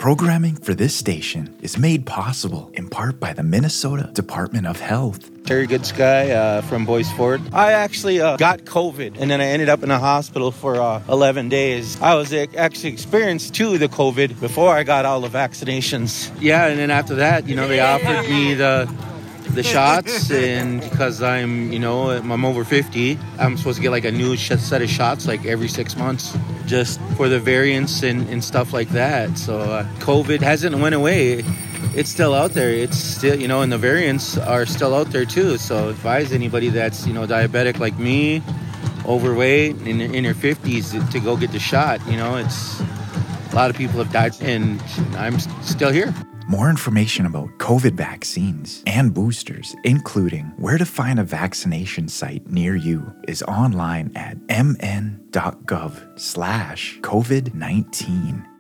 Programming for this station is made possible in part by the Minnesota Department of Health. Terry Goodsky from Boyce Ford. I actually got COVID, and then I ended up in a hospital for 11 days. I was actually experienced to the COVID before I got all the vaccinations. Yeah, and then after that, they offered me the shots, and because I'm over 50, I'm supposed to get like a new set of shots like every 6 months, just for the variants and stuff like that. So COVID hasn't went away. It's still out there. It's still, and the variants are still out there too. So advise anybody that's, diabetic like me, overweight, in your 50s to go get the shot. It's a lot of people have died, and I'm still here. More information about COVID vaccines and boosters, including where to find a vaccination site near you, is online at mn.gov/COVID-19.